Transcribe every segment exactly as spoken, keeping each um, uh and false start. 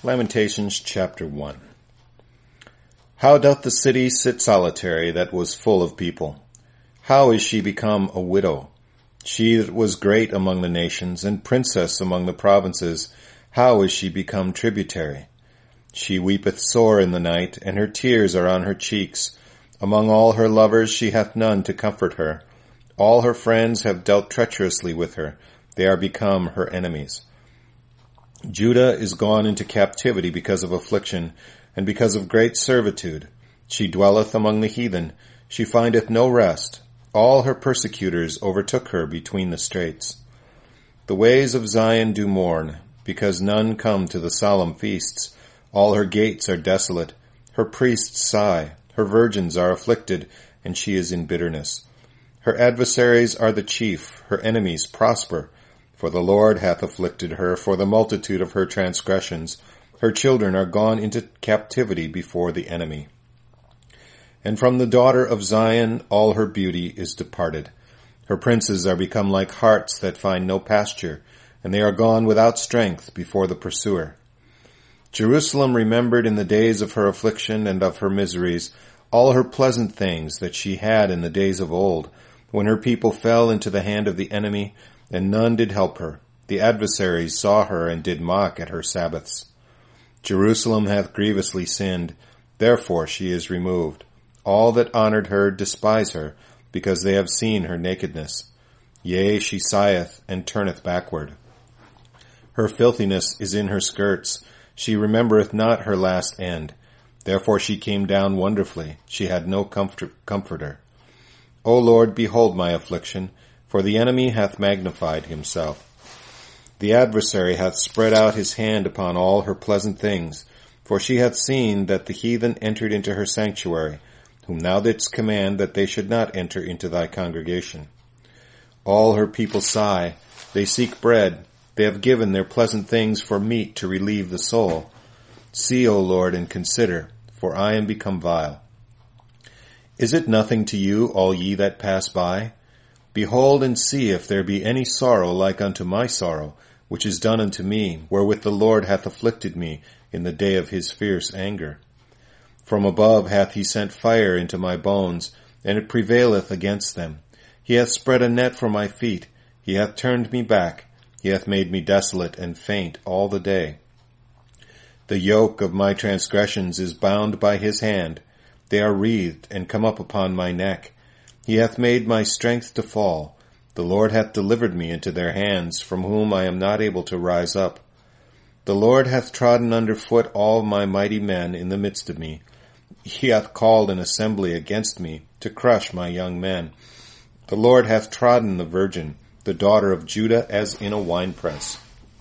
Lamentations chapter one. How doth the city sit solitary that was full of people? How is she become a widow? She that was great among the nations, and princess among the provinces, how is she become tributary? She weepeth sore in the night, and her tears are on her cheeks. Among all her lovers she hath none to comfort her. All her friends have dealt treacherously with her. They are become her enemies. Judah is gone into captivity because of affliction, and because of great servitude. She dwelleth among the heathen. She findeth no rest. All her persecutors overtook her between the straits. The ways of Zion do mourn, because none come to the solemn feasts. All her gates are desolate. Her priests sigh. Her virgins are afflicted, and she is in bitterness. Her adversaries are the chief. Her enemies prosper. For the Lord hath afflicted her for the multitude of her transgressions. Her children are gone into captivity before the enemy. And from the daughter of Zion all her beauty is departed. Her princes are become like harts that find no pasture, and they are gone without strength before the pursuer. Jerusalem remembered in the days of her affliction and of her miseries all her pleasant things that she had in the days of old, when her people fell into the hand of the enemy, and none did help her. The adversaries saw her and did mock at her Sabbaths. Jerusalem hath grievously sinned, therefore she is removed. All that honored her despise her, because they have seen her nakedness. Yea, she sigheth and turneth backward. Her filthiness is in her skirts. She remembereth not her last end. Therefore she came down wonderfully. She had no comfort- comforter. O Lord, behold my affliction, for the enemy hath magnified himself. The adversary hath spread out his hand upon all her pleasant things, for she hath seen that the heathen entered into her sanctuary, whom thou didst command that they should not enter into thy congregation. All her people sigh, they seek bread, they have given their pleasant things for meat to relieve the soul. See, O Lord, and consider, for I am become vile. Is it nothing to you, all ye that pass by? Behold and see if there be any sorrow like unto my sorrow, which is done unto me, wherewith the Lord hath afflicted me in the day of his fierce anger. From above hath he sent fire into my bones, and it prevaileth against them. He hath spread a net for my feet. He hath turned me back. He hath made me desolate and faint all the day. The yoke of my transgressions is bound by his hand. They are wreathed and come up upon my neck. He hath made my strength to fall. The Lord hath delivered me into their hands, from whom I am not able to rise up. The Lord hath trodden under foot all my mighty men in the midst of me. He hath called an assembly against me, to crush my young men. The Lord hath trodden the virgin, the daughter of Judah, as in a winepress.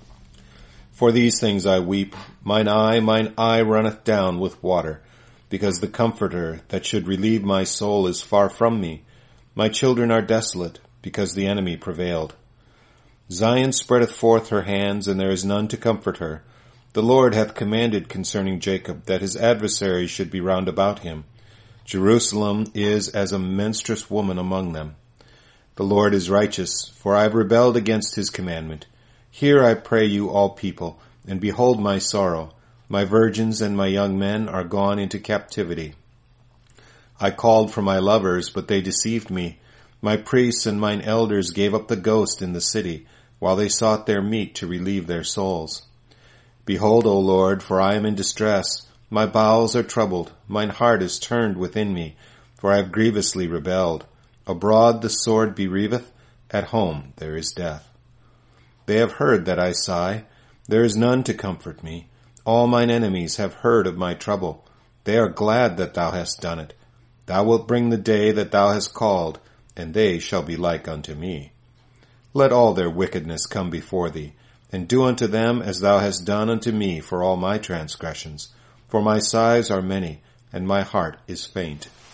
For these things I weep. Mine eye, mine eye runneth down with water, because the Comforter that should relieve my soul is far from me. My children are desolate, because the enemy prevailed. Zion spreadeth forth her hands, and there is none to comfort her. The Lord hath commanded concerning Jacob, that his adversaries should be round about him. Jerusalem is as a menstruous woman among them. The Lord is righteous, for I have rebelled against his commandment. Hear, I pray you, all people, and behold my sorrow. My virgins and my young men are gone into captivity. I called for my lovers, but they deceived me. My priests and mine elders gave up the ghost in the city, while they sought their meat to relieve their souls. Behold, O Lord, for I am in distress. My bowels are troubled. Mine heart is turned within me, for I have grievously rebelled. Abroad the sword bereaveth, at home there is death. They have heard that I sigh. There is none to comfort me. All mine enemies have heard of my trouble. They are glad that thou hast done it. Thou wilt bring the day that thou hast called, and they shall be like unto me. Let all their wickedness come before thee, and do unto them as thou hast done unto me for all my transgressions. For my sighs are many, and my heart is faint.